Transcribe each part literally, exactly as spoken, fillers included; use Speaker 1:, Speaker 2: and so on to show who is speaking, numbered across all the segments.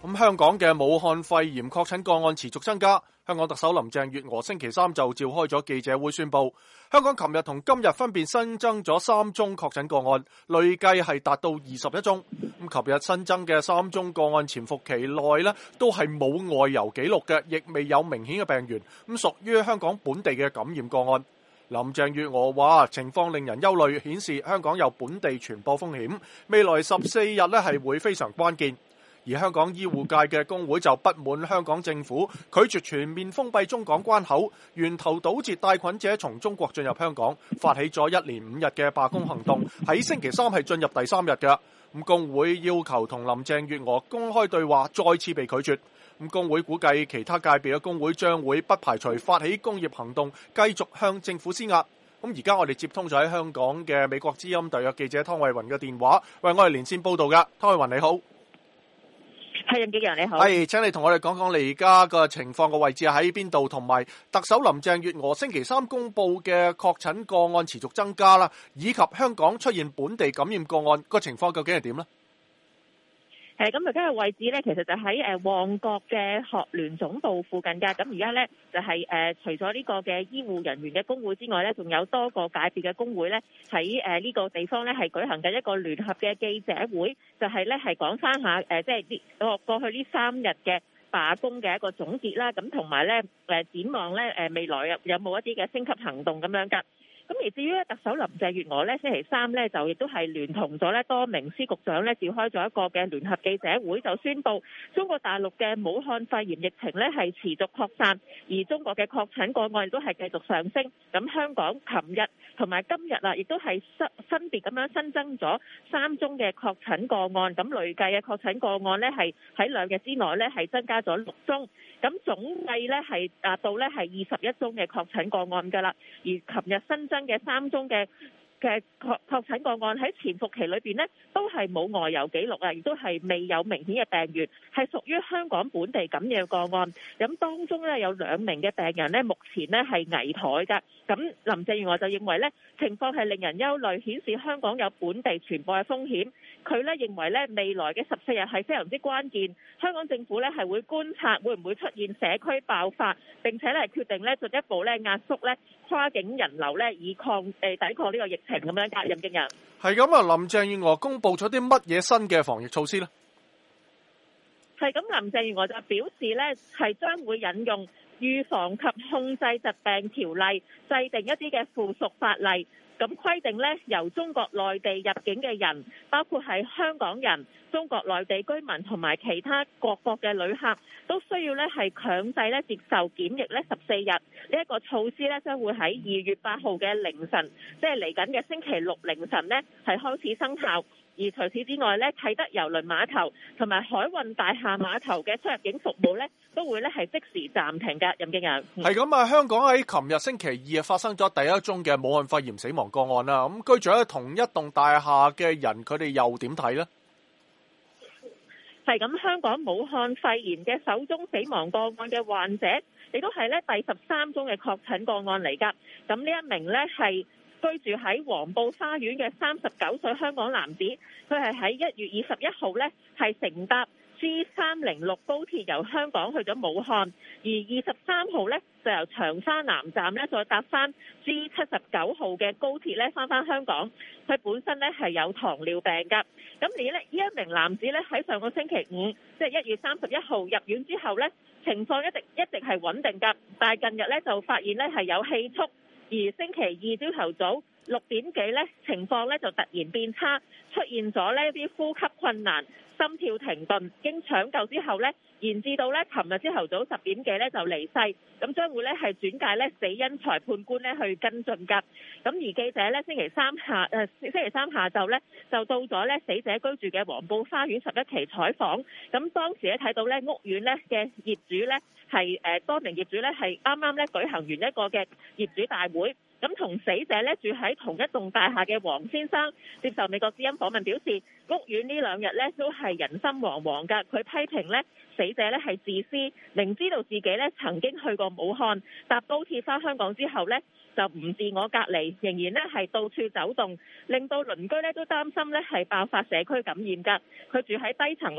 Speaker 1: 咁香港嘅武漢肺炎確診個案持續增加，香港特首林鄭月娥星期三就召開咗記者會宣布，香港琴日同今日分別新增咗三宗確診個案，累計係達到二十一宗。咁琴日新增嘅三宗個案潛伏期內呢都係冇外遊記錄嘅，亦未有明顯嘅病源，咁屬於香港本地嘅感染個案。林鄭月娥話情況令人憂慮，顯示香港有本地傳播風險，未來十四日呢係會非常關鍵。而香港醫護界嘅工會就不滿香港政府拒絕全面封閉中港關口，源頭堵截帶菌者從中國進入香港，發起咗一連五日嘅罷工行動，喺星期三係進入第三日嘅。咁工會要求同林鄭月娥公開對話，再次被拒絕。咁工會估計其他界別嘅工會將會不排除發起工業行動，繼續向政府施壓。咁而家我哋接通咗喺香港嘅美國之音特約記者湯慧雲嘅電話，為我哋連線報道㗎。湯慧雲你好。
Speaker 2: 係，任敬揚你好。
Speaker 1: 係，請你同我哋講講你而家個情況個位置喺邊度，同埋特首林鄭月娥星期三公布嘅確診個案持續增加啦，以及香港出現本地感染個案個情況究竟係點呢？
Speaker 2: 誒，咁而家嘅位置咧，其實就喺誒旺角嘅學聯總部附近㗎。咁而家咧就係誒除咗呢個嘅醫護人員嘅工會之外咧，仲有多個界別嘅工會咧喺誒呢個地方咧係舉行緊一個聯合嘅記者會，就係咧係講翻下誒即係呢過過去呢三日嘅罷工嘅一個總結啦。咁同埋咧誒展望咧誒未來有有冇一啲嘅升級行動咁樣㗎。咁而至於特首林鄭月娥咧，星期三咧就亦都係聯同咗咧多名司局長咧召開咗一個嘅聯合記者會，就宣布中國大陸嘅武漢肺炎疫情咧係持續擴散，而中國嘅確診個案亦都係繼續上升。咁香港琴日同埋今日啊，亦都係分分別咁樣新增咗三宗嘅確診個案，咁累計嘅確診個案咧係喺兩日之內咧係增加咗六宗，咁總計咧係達到咧係二十一宗嘅確診個案㗎啦。而琴日新增嘅三宗嘅嘅確確診個案喺潛伏期裏邊呢，都係冇外遊記錄啊，亦都係未有明顯嘅病源，係屬於香港本地感染個案。咁當中呢，有兩名嘅病人呢，目前呢係危殆㗎。咁林鄭月娥就認為呢情況係令人憂慮，顯示香港有本地傳播嘅風險。佢呢認為呢未來嘅十四日係非常之關鍵，香港政府呢係會觀察會唔會出現社區爆發，並且呢決定呢進一步呢壓縮呢跨境人流呢以抗誒、呃、抵抗呢個疫情咁樣㗎。任敬揚
Speaker 1: 係咁啊，林鄭月娥公布咗啲乜嘢新嘅防疫措施呢？
Speaker 2: 係咁，林鄭月娥就表示呢係將會引用預防及控制疾病條例，制定一啲嘅附屬法例，咁規定呢由中國內地入境嘅人，包括係香港人、中國內地居民同埋其他各國嘅旅客，都需要呢係強制呢接受檢疫呢十四日。呢一個措施呢將會喺二月八號嘅凌晨，即係嚟緊嘅星期六凌晨呢係開始生效。而除此之外呢，啟德郵輪碼頭同埋海運大廈碼頭嘅出入境服務呢，都會呢係即時暫停㗎。任敬揚
Speaker 1: 係咁啊，香港喺琴日星期二發生咗第一宗嘅武漢肺炎死亡個案啦。咁居住喺同一棟大廈嘅人，佢哋又點睇呢？
Speaker 2: 係咁，香港武漢肺炎嘅首宗死亡個案嘅患者，亦都係呢第十三宗嘅確診個案嚟㗎。咁呢一名呢係居住喺黃埔花園嘅三十九歲香港男子，佢係喺一月二十一號呢係乘搭 G 三零六高鐵由香港去咗武漢，而二十三號呢就由長沙南站呢再搭翻 G 七十九號嘅高鐵呢翻返香港。佢本身呢係有糖尿病㗎。咁而呢呢一名男子呢喺上個星期五，即係一月三十一號入院之後呢，情況一直一直係穩定㗎，但係近日呢就發現呢係有氣促。而星期二朝頭早六點幾咧，情況咧就突然變差，出現咗呢啲呼吸困難、心跳停頓，經搶救之後咧，延至到咧琴日朝頭早十點幾咧就離世，咁將會咧係轉介咧死因裁判官咧去跟進㗎。咁而記者咧星期三下誒、呃、星期三下晝咧就到咗咧死者居住嘅黃埔花園十一期採訪，咁當時咧睇到咧屋苑咧嘅業主咧係誒多名業主咧係啱啱咧舉行完一個嘅業主大會。咁同死者咧住喺同一棟大廈嘅黃先生接受美國之音訪問表示，屋苑呢兩日咧都係人心惶惶㗎。佢批評咧死者咧係自私，明知道自己咧曾經去過武漢，搭高鐵返香港之後咧就唔自我隔離，仍然咧係到處走動，令到鄰居咧都擔心咧係爆發社區感染㗎。佢住喺低層咧，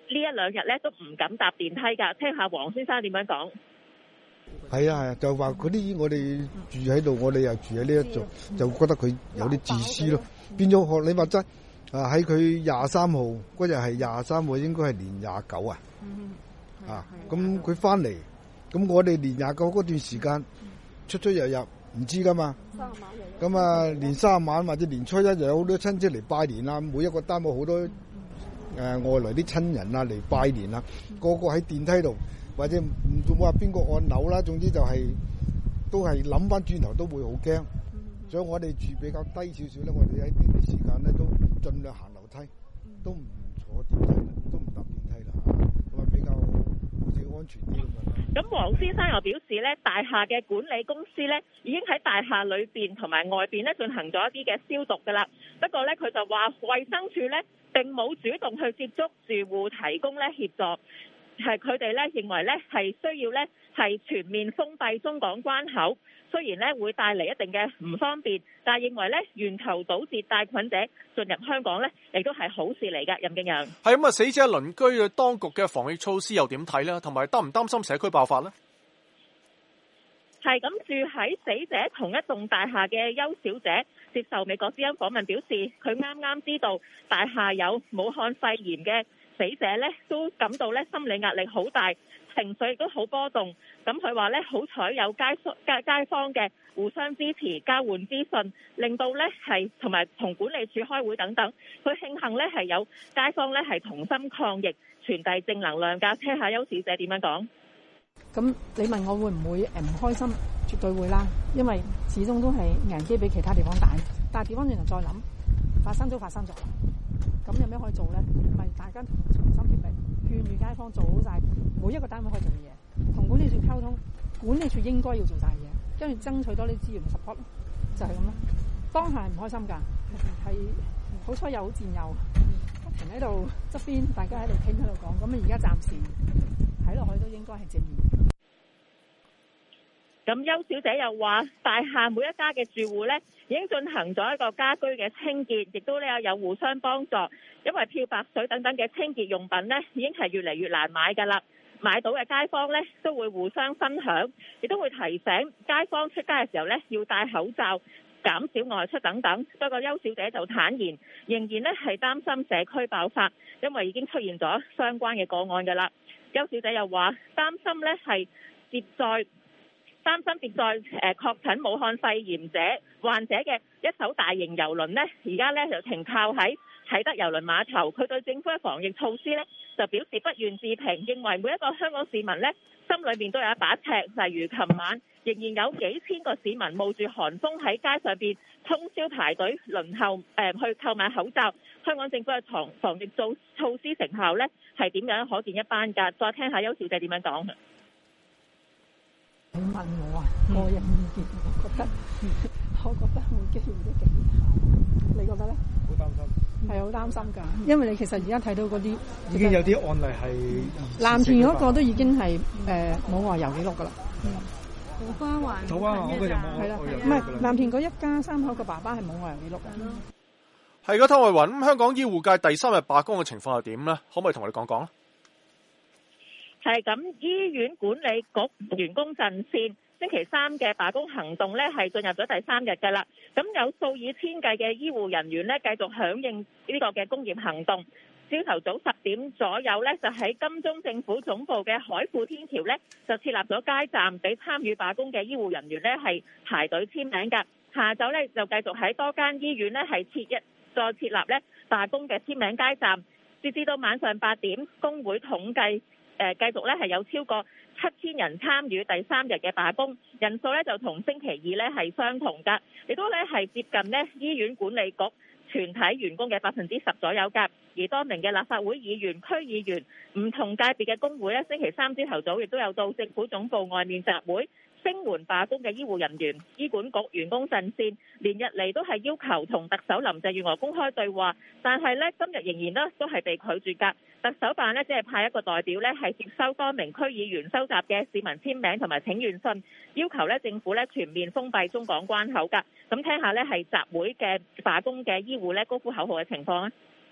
Speaker 2: 呢一兩日咧都唔敢搭電梯㗎。聽下黃先生點樣講。
Speaker 3: 係啊係啊，就話嗰啲我哋住喺度，我哋又住喺呢一座，就覺得佢有啲自私咯。變咗學你話齋啊，喺佢廿三號嗰日係廿三號，應該係年廿九啊。啊，咁佢翻嚟，咁我哋年廿九嗰段時間出出入入唔知噶嘛。咁啊，年卅晚或者年初一又有好多親戚嚟拜年啦，每一個單位好多誒、呃、外來啲親人啊嚟拜年啦，個個喺電梯度。或者唔仲話邊個按鈕啦，總之就係、是、都係諗翻轉頭都會好驚，嗯、所以我哋住比較低少少咧，我哋喺呢段時間咧都盡量行樓梯，嗯、都唔坐電梯，都唔搭電梯啦，咁啊比較好似安全啲咁樣。
Speaker 2: 咁黃先生又表示咧，大廈嘅管理公司咧已經喺大廈裏邊同埋外邊咧進行咗一啲嘅消毒㗎啦。不過咧，佢就話衛生署咧並冇主動去接觸住戶提供咧協助。係佢哋咧認為咧係需要咧係全面封閉中港關口，雖然咧會帶嚟一定嘅唔方便，但係認為咧源頭堵截帶菌者進入香港咧，亦都係好事嚟㗎。任敬陽
Speaker 1: 係咁啊！死者鄰居嘅當局嘅防疫措施又點睇咧？同埋擔唔擔心社區爆發呢？
Speaker 2: 係咁，住喺死者同一棟大廈嘅邱小姐接受美國之音訪問表示，佢啱啱知道大廈有武漢肺炎嘅死者咧，都感到咧心理壓力好大，情緒亦都好波動。咁佢話咧，好彩有街街街坊嘅互相支持、交換資訊，令到咧係同埋同管理處開會等等。佢慶幸咧係有街坊咧係同心抗疫，傳遞正能量㗎。聽下邱小姐點樣講。
Speaker 4: 咁你問我會唔會誒唔開心？絕對會啦，因為始終都係危機比其他地方大。但係調翻轉頭再諗，發生都發生咗，咁有咩可以做咧？咪大家同心協力，勸喻街坊做好晒每一個單位可以做嘅嘢，同管理處溝通，管理處應該要做晒嘢，跟住爭取多啲資源 support，就係咁咯。當下係唔開心㗎，係好彩又好戰友，不停喺度側邊，大家喺度傾喺度講，咁啊而家暫時睇落去都應該係正面。
Speaker 2: 咁邱小姐又話，大廈每一家嘅住戶咧已經進行咗一個家居嘅清潔，亦都咧有互相幫助。因為漂白水等等嘅清潔用品咧已經係越嚟越難買㗎啦，買到嘅街坊咧都會互相分享，亦都會提醒街坊出街嘅時候咧要戴口罩，減少外出等等。不過邱小姐就坦言，仍然咧係擔心社區爆發，因為已經出現咗相關嘅個案㗎啦。邱小姐又話擔心咧係接載。擔心別再誒確診武漢肺炎者患者嘅一艘大型郵輪呢，而家呢就停靠喺啟德郵輪碼頭。佢對政府嘅防疫措施呢就表示不願置評，認為每一個香港市民呢心裏面都有一把尺。例如琴晚仍然有幾千個市民冒住寒風喺街上邊通宵排隊輪候誒、呃、去購買口罩。香港政府嘅防防疫措措施成效呢係點樣？可見一斑㗎。再聽下邱小姐點樣講。
Speaker 4: 你問我啊，個人意見，我覺得，我覺得會機會都幾大。你覺得咧？
Speaker 5: 好擔心。
Speaker 4: 係好擔心㗎，因為你其實而家睇到嗰啲
Speaker 5: 已經有啲案例係
Speaker 4: 藍田嗰個都已經係誒冇外遊記錄㗎啦。
Speaker 6: 土瓜灣
Speaker 5: 土瓜灣嗰個有冇？
Speaker 4: 係啦，唔係藍田嗰一家三口嘅爸爸係冇外遊記錄㗎。
Speaker 1: 係㗎，湯慧雲。咁香港醫護界第三日罷工嘅情況係點咧？可唔可以同我哋講講咧？
Speaker 2: 係咁，醫院管理局員工陣線星期三嘅罷工行動呢係進入咗第三日㗎啦。咁有數以千計嘅醫護人員呢繼續響應呢個嘅工業行動。朝頭早十點左右呢，就喺金鐘政府總部嘅海富天橋呢，就設立咗街站，俾參與罷工嘅醫護人員呢係排隊簽名㗎。下晝呢，就繼續喺多間醫院呢係設一再設立呢罷工嘅簽名街站，截至到晚上八點，工會統計。誒繼續咧係有超過七千人參與第三日嘅罷工，人數咧就同星期二咧係相同㗎，亦都咧係接近呢醫院管理局全體員工嘅百分之十左右㗎。而多名嘅立法會議員、區議員、唔同界別嘅工會咧，星期三朝頭早亦都有到政府總部外面集會，聲援罷工嘅醫護人員。醫管局員工陣線連日嚟都係要求同特首林鄭月娥公開對話，但係咧今日仍然咧都係被拒絕㗎。特首辦呢，只係派一個代表呢，係接收多名區議員收集嘅市民簽名同埋請願信，要求呢政府呢全面封閉中港關口㗎。咁聽下呢係集會嘅罷工嘅醫護呢高呼口號嘅情況啊！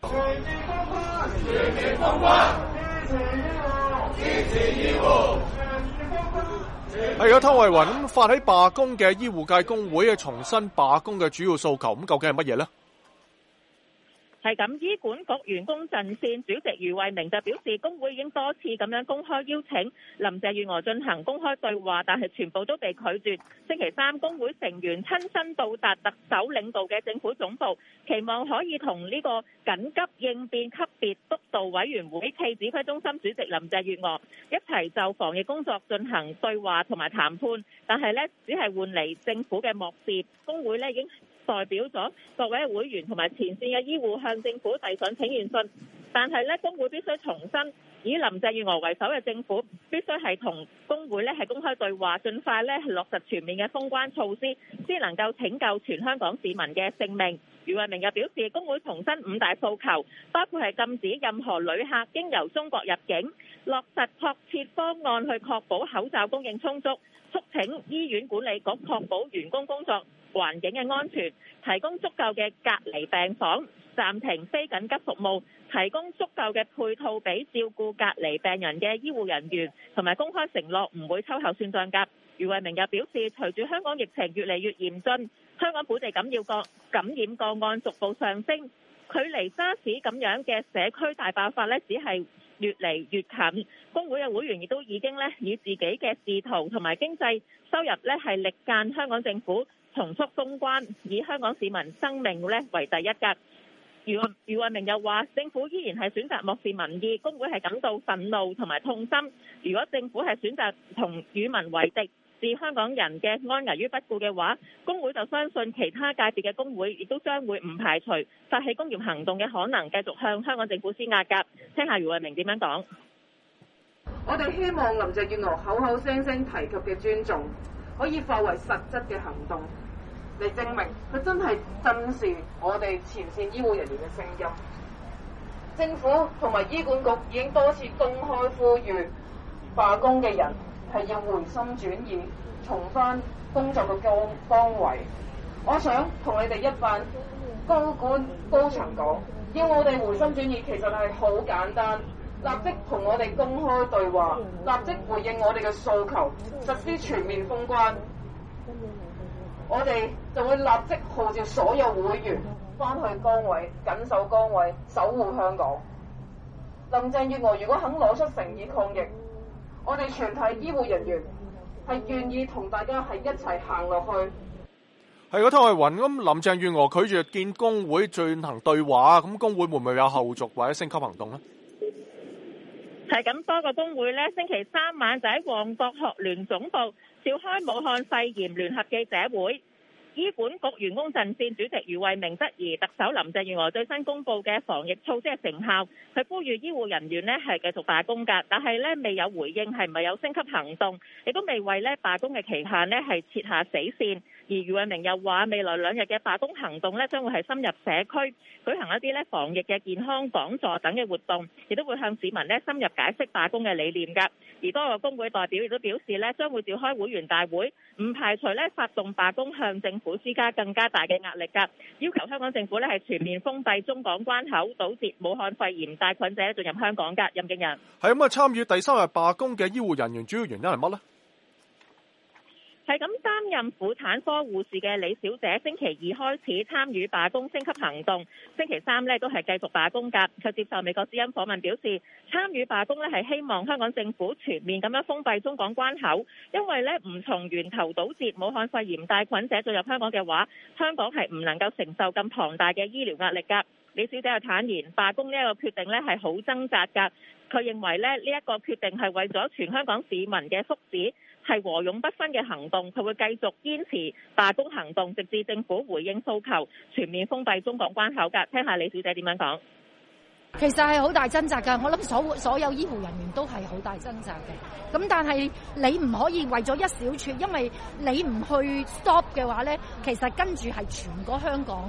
Speaker 1: 係有湯慧雲咁發起罷工嘅醫護界工會重申罷工嘅主要訴求，咁究竟係乜嘢呢？
Speaker 2: 係咁，醫管局員工陣線主席余慧明就表示，工會已經多次咁樣公開邀請林鄭月娥進行公開對話，但係全部都被拒絕。星期三，工會成員親身到達特首領導嘅政府總部，期望可以同呢個緊急應變級別督導委員會暨指揮中心主席林鄭月娥一齊就防疫工作進行對話同埋談判，但係呢，只係換嚟政府嘅漠視。工會呢已經代表咗各位會員同埋前線嘅醫護向政府遞上請願信，但係咧工會必須重申，以林鄭月娥為首嘅政府必須係同工會咧係公開對話，盡快咧落實全面嘅封關措施，先能夠拯救全香港市民嘅性命。余慧明又表示，工會重申五大訴求，包括係禁止任何旅客經由中國入境，落實確切方案去確保口罩供應充足，促請醫院管理局確保員工工作環境嘅安全，提供足夠嘅隔離病房，暫停非緊急服務，提供足夠嘅配套俾照顧隔離病人嘅醫護人員，同埋公開承諾唔會秋後算賬㗎。余慧明又表示，隨住香港疫情越嚟越嚴峻，香港本地感染個感染個案逐步上升，距離沙士咁樣嘅社區大爆發呢，只係越嚟越近。工會嘅會員亦都已經呢以自己嘅仕途同埋經濟收入呢係力撐香港政府重速封關，以香港市民生命咧為第一格。余余慧明又話，政府依然係選擇漠視民意，工會係感到憤怒同埋痛心。如果政府係選擇同與民為敵，置香港人嘅安危於不顧嘅話，工會就相信其他界別嘅工會亦都將會唔排除發起工業行動嘅可能，繼續向香港政府施壓㗎。聽下余慧明點樣講。
Speaker 7: 我哋希望林鄭月娥口口聲聲提及嘅尊重，可以化為實質嘅行動，嚟證明佢真係珍視我哋前線醫護人員嘅聲音。政府同埋醫管局已經多次公開呼籲罷工嘅人係要回心轉意，重返工作嘅崗崗位。我想同你哋一班高管高層講，要我哋回心轉意，其實係好簡單。立即同我哋公開對話，立即回應我哋嘅訴求，實施全面封關。我哋就會立即號召所有會員翻去崗位，緊守崗位，守護香港。林鄭月娥如果肯攞出誠意抗疫，我哋全體醫護人員係願意同大家係一齊行落去。
Speaker 1: 係個湯慧雲咁，林鄭月娥拒絕見工會進行對話，咁工會會唔會有後續或者升級行動呢？
Speaker 2: 係咁，多個工會呢星期三晚就喺旺角學聯總部召開武漢肺炎聯合記者會。醫管局員工陣線主席余慧明質疑特首林鄭月娥最新公布嘅防疫措施嘅成效，佢呼籲醫護人員呢係繼續罷工㗎，但係呢未有回應係咪有升級行動，亦都未為呢罷工嘅期限呢係設下死線。而余慧明又話，未來兩日嘅罷工行動呢將會係深入社區，舉行一啲呢防疫嘅健康講座等嘅活動，亦都會向市民呢深入解釋罷工嘅理念㗎。而多個工會代表亦都表示呢將會召開會員大會，唔排除呢發動罷工向政府施加更加大嘅壓力㗎，要求香港政府呢係全面封閉中港關口，堵截武漢肺炎帶菌者進入香港㗎。任敬仁
Speaker 1: 係咁啊！參與第三日罷工嘅醫護人員主要原因係乜呢？
Speaker 2: 係咁，擔任婦產科護士嘅李小姐星期二開始參與罷工升級行動，星期三呢都係繼續罷工㗎。佢接受美國之音訪問表示，參與罷工呢係希望香港政府全面咁樣封閉中港關口，因為呢唔從源頭堵截武漢肺炎帶菌者進入香港嘅話，香港係唔能夠承受咁龐大嘅醫療壓力㗎。李小姐又坦言，罷工呢一個決定呢係好掙扎㗎。佢認為呢呢一個決定係為咗全香港市民嘅福祉，係和勇不分嘅行動。佢會繼續堅持罷工行動，直至政府回應訴求，全面封閉中港關口㗎。聽下李小姐點樣講。
Speaker 8: 其實係好大掙扎㗎，我諗所所有醫護人員都係好大掙扎嘅。咁但係你唔可以為咗一小撮，因為你唔去 stop 嘅話咧，其實跟住係全個香港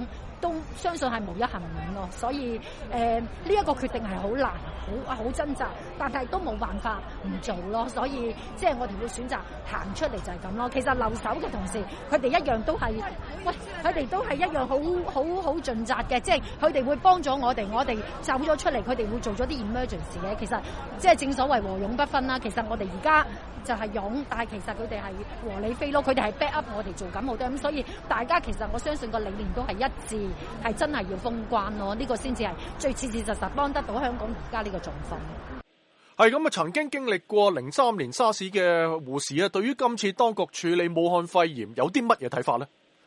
Speaker 8: 都相信係無一幸免咯。所以誒呢一個決定係好難，好好掙扎，但係都冇辦法唔做咯。所以即係我哋會選擇行出嚟就係咁咯。其實留守嘅同事，佢哋一樣都係，喂，佢哋都係一樣好好好盡責嘅，即係佢哋會幫咗我哋，我哋走咗出嚟，佢哋會做咗啲 emergency 嘅。其實即係正所謂和勇不分啦。其實我哋而家就係勇，但係其實佢哋係和理非咯。佢哋係 back up 我哋做緊好多咁，所以大家其實我相信個理念都係一致，係真係要封關咯。呢個先至係最切切實實幫得到香港而家呢個狀況。
Speaker 1: 係咁啊！曾經經歷過零三年沙士嘅護士啊，對於今次當局處理武漢肺炎有啲乜嘢睇法呢？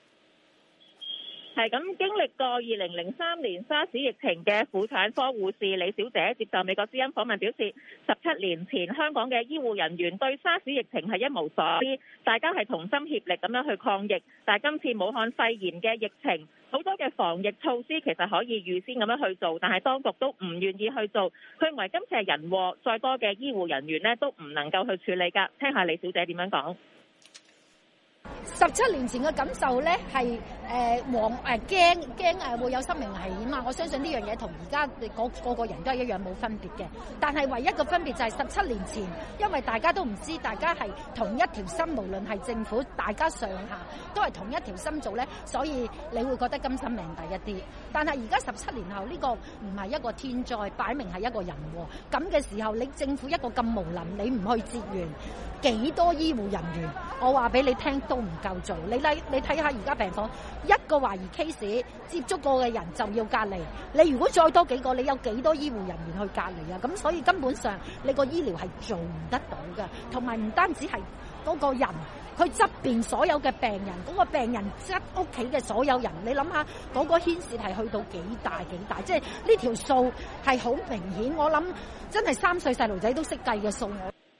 Speaker 2: 係咁，經歷過二零零三年沙士疫情嘅婦產科護士李小姐接受美國之音訪問表示，十七年前香港嘅醫護人員對沙士疫情係一無所知，大家係同心協力咁樣去抗疫。但係今次武漢肺炎嘅疫情，好多嘅防疫措施其實可以預先咁樣去做，但係當局都唔願意去做。佢認為今次係人禍，再多嘅醫護人員呢都唔能夠去處理㗎。聽下李小姐點樣講。
Speaker 8: 十七年前嘅感受咧係誒惶誒驚驚誒會有生命危險啊！我相信呢樣嘢同而家個個個人都係一樣冇分別嘅，但係唯一嘅分別就係十七年前，因為大家都唔知，大家係同一條心，無論係政府，大家上下都係同一條心做咧，所以你會覺得甘心命大一啲。但係而家十七年後呢個唔係一個天災，擺明係一個人禍。咁嘅時候，你政府一個咁無能，你唔去支援幾多醫護人員？我話俾你聽都唔夠做。你睇你睇下而家病房一個懷疑 case 接觸過嘅人就要隔離，你如果再多幾個，你有幾多醫護人員去隔離啊？咁所以根本上你個醫療係做唔得到嘅，同埋唔單止係嗰個人，佢側邊所有嘅病人，嗰、嗰個病人側屋企嘅所有人，你諗下嗰個牽涉係去到幾大幾大？即係呢條數係好明顯，我諗真係三歲細路仔都識計嘅數。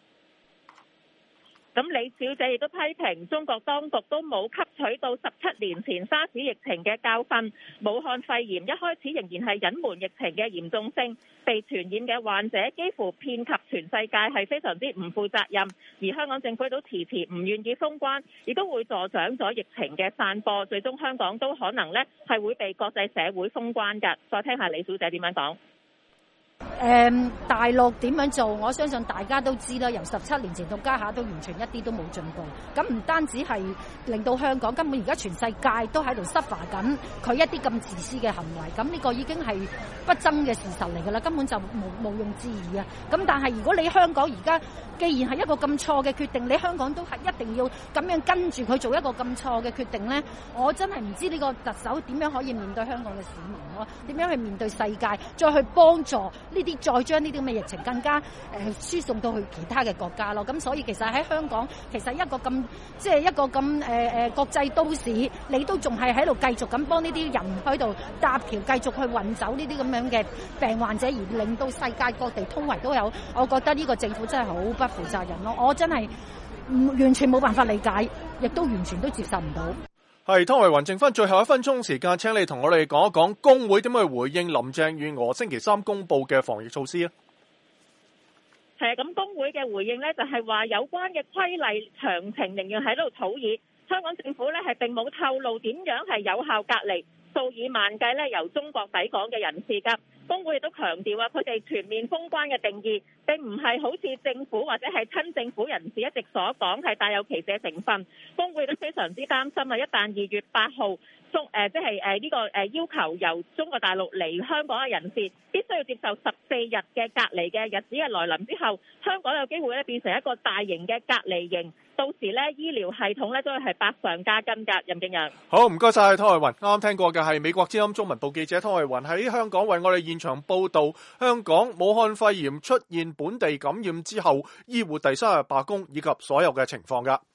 Speaker 2: 咁李小姐亦都批評中國當局都冇吸取到十七年前沙士疫情嘅教訓，武漢肺炎一開始仍然係隱瞞疫情嘅嚴重性，被傳染嘅患者幾乎遍及全世界，係非常之唔負責任。而香港政府都遲遲唔願意封關，亦都會助長咗疫情嘅散播，最終香港都可能呢係會被國際社會封關㗎。再聽下李小姐點樣講。
Speaker 8: 誒、嗯、大陸點樣做？我相信大家都知啦。由十七年前到家下都完全一啲都冇進步。咁唔單止係令到香港，根本而家全世界都喺度 suffer 緊佢一啲咁自私嘅行為。咁呢個已經係不爭嘅事實嚟㗎啦，根本就無無庸置疑啊！咁但係如果你香港而家既然係一個咁錯嘅決定，你香港都係一定要咁樣跟住佢做一個咁錯嘅決定呢？我真係唔知呢個特首點樣可以面對香港嘅市民咯？點樣去面對世界，再去幫助呢啲，再將呢啲咁嘅疫情更加誒輸送到去其他嘅國家咯。咁所以其實喺香港，其實一個咁即係一個咁誒誒國際都市，你都仲係喺度繼續咁幫呢啲人喺度搭橋，繼續去運走呢啲咁樣嘅病患者，而令到世界各地通圍都有。我覺得呢個政府真係好不負責任咯。我真係唔完全冇辦法理解，亦都完全都接受唔到。
Speaker 1: 係湯慧雲，剩翻最後一分鐘時間，請你同我哋講一講工會點去回應林鄭月娥星期三公布嘅防疫措施啊？
Speaker 2: 係啊，咁工會嘅回應呢，就係話有關嘅規例詳情仍然喺度草擬，香港政府呢係並冇透露點樣係有效隔離數以萬計呢由中國抵港嘅人士㗎。工會亦都強調啊，佢哋全面封關嘅定義並唔係好似政府或者係親政府人士一直所講係帶有歧視成分。工會都非常之擔心啊，一旦二月八號中誒即係誒呢個誒要求由中國大陸嚟香港嘅人士必須要接受十四日嘅隔離嘅日子嘅來臨之後，香港有機會咧變成一個大型嘅隔離營，到時咧醫療系統咧都係百上加斤㗎。任敬陽，好，唔該晒湯慧雲。啱啱聽過嘅係美國之音中文部記者湯慧雲喺香港為我哋現場報道香港武漢肺炎出現本地感染之後，醫護第三日罷工以及所有嘅情況㗎。